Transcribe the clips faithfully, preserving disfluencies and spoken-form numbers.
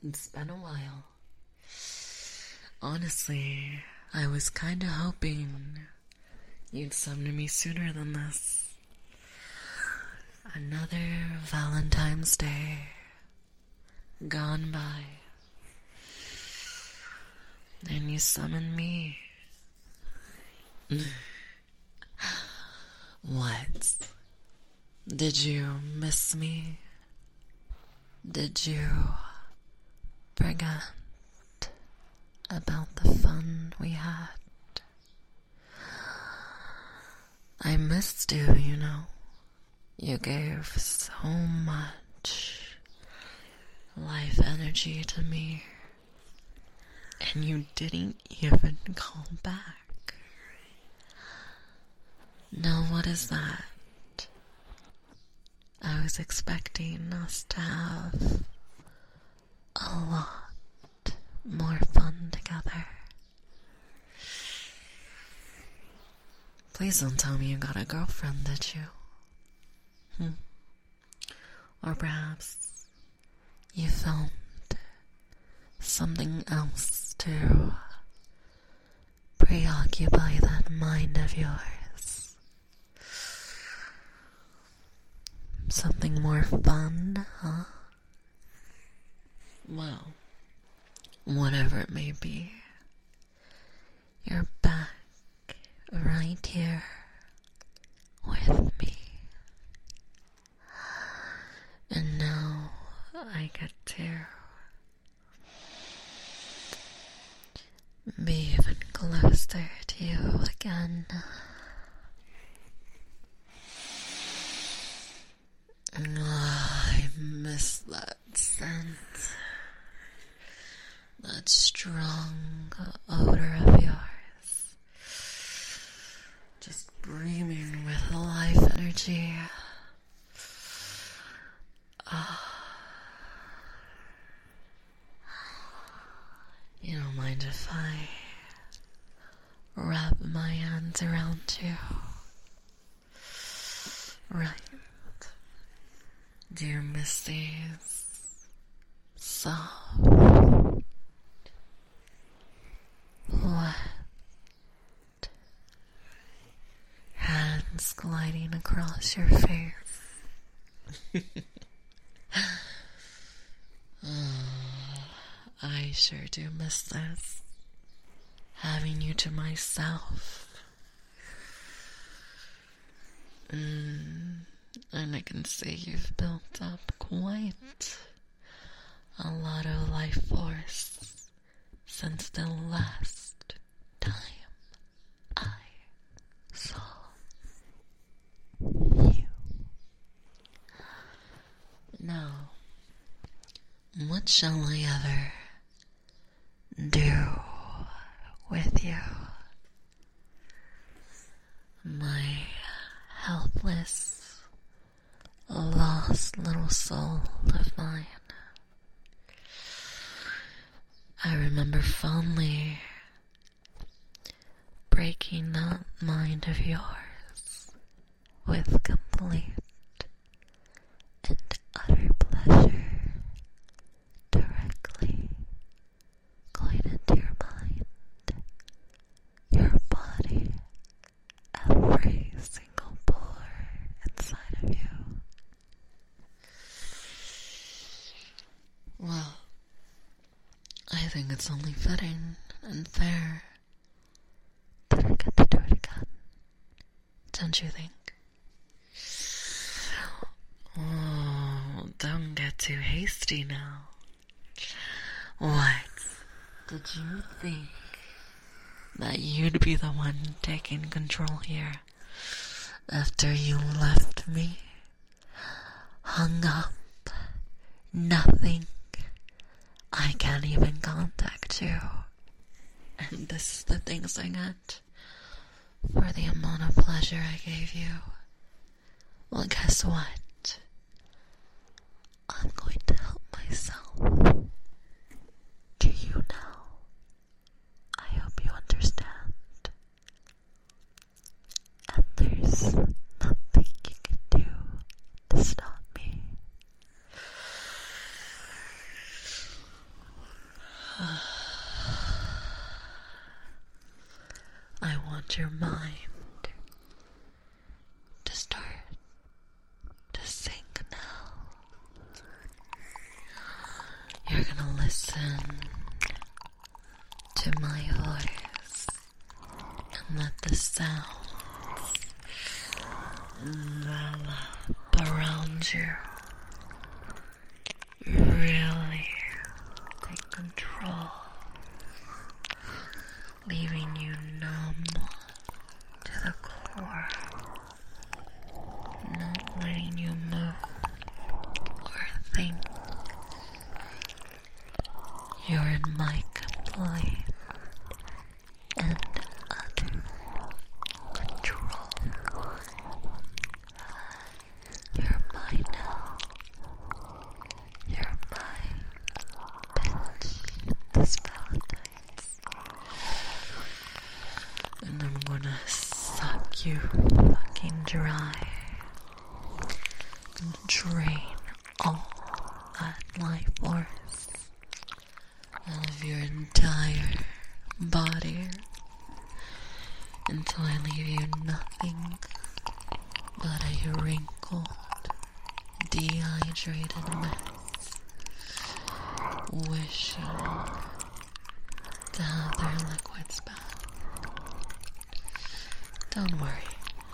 It's been a while. Honestly, I was kinda hoping you'd summon me sooner than this. Another Valentine's Day gone by. And you summoned me. What? Did you miss me? Did you forget about the fun we had? I missed you, you know. You gave so much life energy to me, and you didn't even call back. Now what is that? I was expecting us to have a lot more fun together. Please don't tell me you got a girlfriend, did you? Hmm. Or perhaps you found something else to preoccupy that mind of yours. Something more fun, huh? Well, whatever it may be, you're back right here with me. And now I get to be even closer to you again. Oh, I miss that scent. That strong odor of yours. Just brimming with life energy. Oh. You don't mind if I wrap my hands around you? Right. Do you miss these soft, wet hands gliding across your face? Oh, I sure do miss this. Having you to myself. Mm. And I can see you've built up quite a lot of life force since the last time I saw you. Now, what shall I ever do with you? My helpless, lost little soul of mine. I remember fondly breaking that mind of yours with complete and utter pleasure, directly going into your mind, your body, every single pore inside of you. Well, I think it's only fitting and fair that I get to do it again. Don't you think? Oh, don't get too hasty now. What? Did you think that you'd be the one taking control here after you left me? Hung up? Nothing? I can't even contact you. And this is the things I get for the amount of pleasure I gave you. Well, guess what? I'm going to help myself. Do you now? I hope you understand. And there's nothing you can do to stop me. I want your mind to start to sink now. You're gonna listen to my voice and let the sounds envelop around you really take control, leaving you numb to the core, not letting you move or think. You're in my complete and utter control. You're mine now. You're mine, bitch, this Valentine's. And I'm gonna suck you fucking dry and drain all that life force out of your entire body until I leave you nothing but a wrinkled, dehydrated mess, wishing to have their liquids back. Don't worry,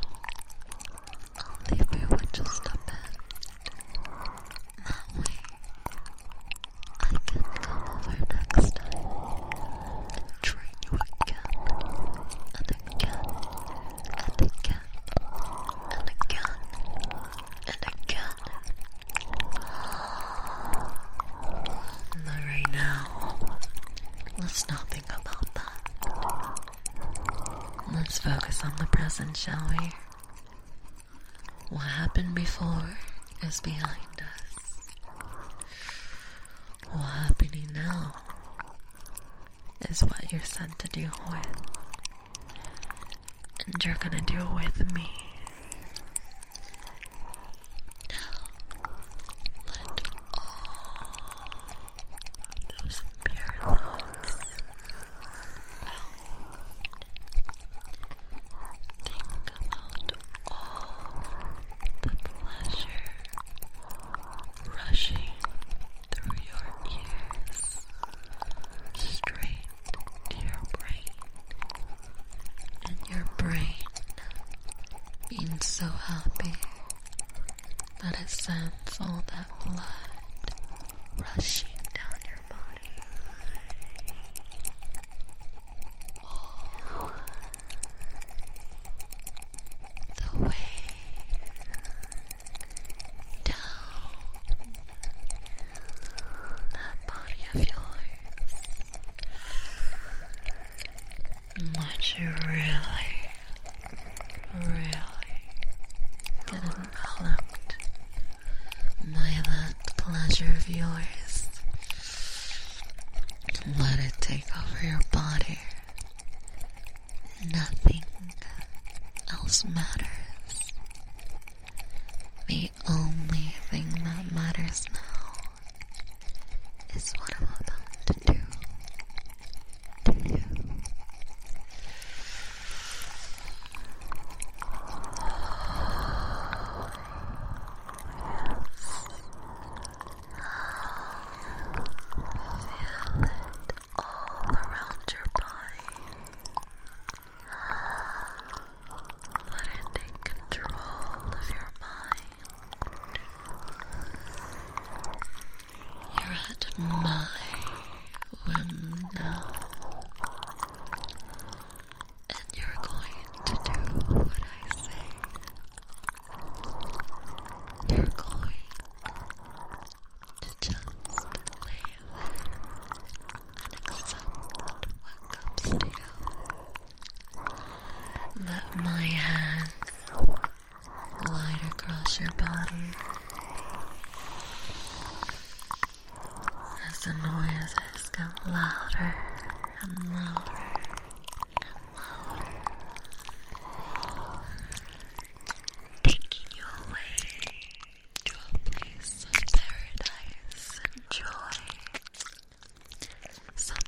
I'll leave you with just a bit. That way, I can come over next time and train you again and again and again and again and again. But right now, let's not think about that. Let's focus on the present, shall we? What happened before is behind us. What's happening now is what you're sent to deal with. And you're gonna deal with me. Now, let all those pure thoughts out. Think about all the pleasure rushing through your ears, straight to your brain, and your brain being so happy that it sends all that blood rushing down your body. All the way down that body of yours. Let you really, really get enveloped by that pleasure of yours. Let it take over your body. Nothing else matters. The only thing that matters now is what I'm about to do to you. Feel it all around your body. Let it take control of your mind. You're at my whim now. And you're going to do what I say. You're going to just lay there and accept what comes to you. Let my hand glide across your body as the noises get louder and louder and louder, taking you away to a place of paradise and joy, some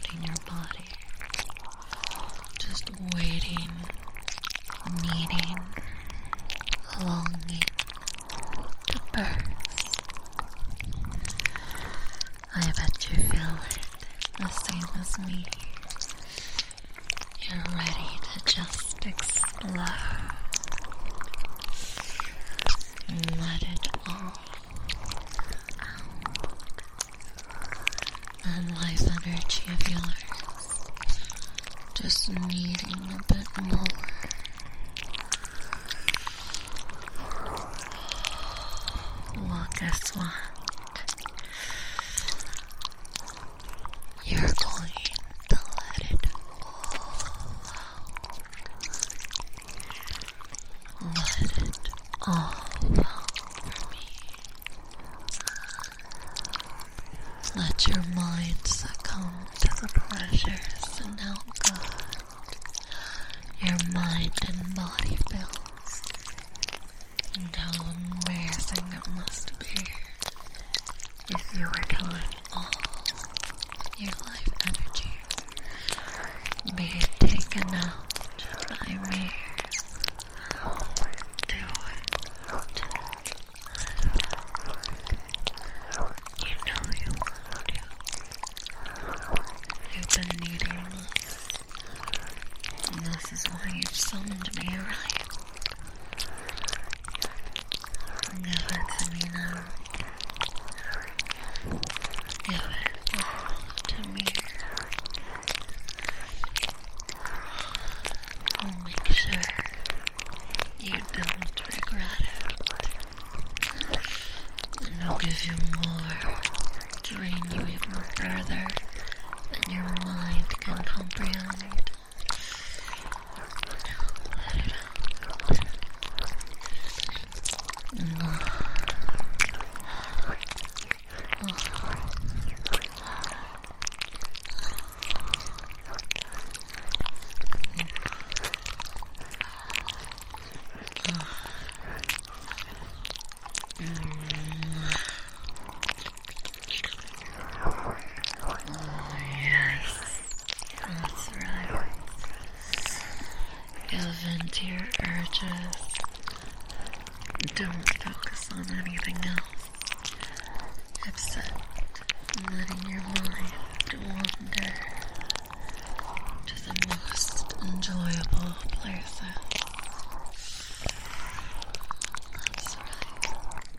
in your body, just waiting, needing, longing to burst. I bet you feel it the same as me. You're ready to just explode. Let it all out. That life energy of yours, just needing a bit more. Well, guess what? You're going to let it all out. Let it all out for me. Let your mind succumb to the pleasures and how good your mind and body feels, and how amazing it must be if you were to let all your life energy be taken out by me. Do it. You know you want to. You've been needing this, and this is why you've summoned me, right? Give it to me now. Give it all to me. I'll make sure you don't regret it. And I'll give you more, drain you even further than your mind can comprehend. Let it out. No. Give in to your urges. Don't focus on anything else except letting your mind wander to the most enjoyable places. That's right.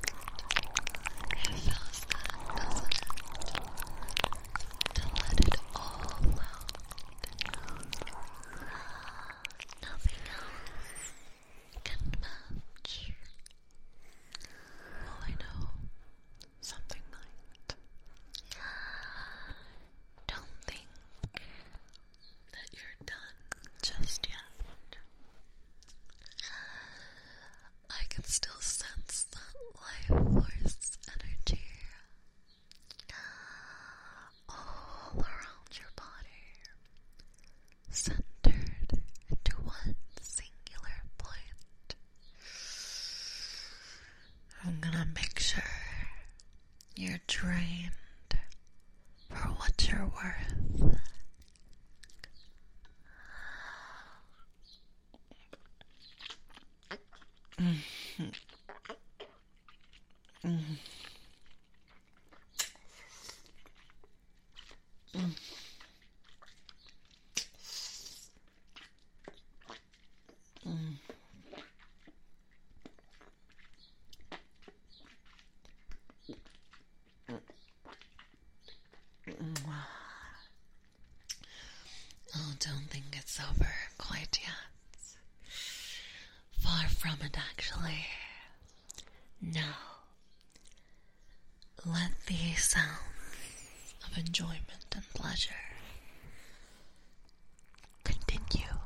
It feels good, doesn't it? To let it all out. Nothing else can match. Well, I know something might. Don't think that you're done just yet. I can still sense that life force energy all around your body, centered into one singular point. I'm gonna make sure you're drained for what you're worth. Mm-hmm. Mm-hmm. Mm. Mm. Oh, don't think it's over quite yet. Far from it, actually. Now, let these sounds of enjoyment and pleasure continue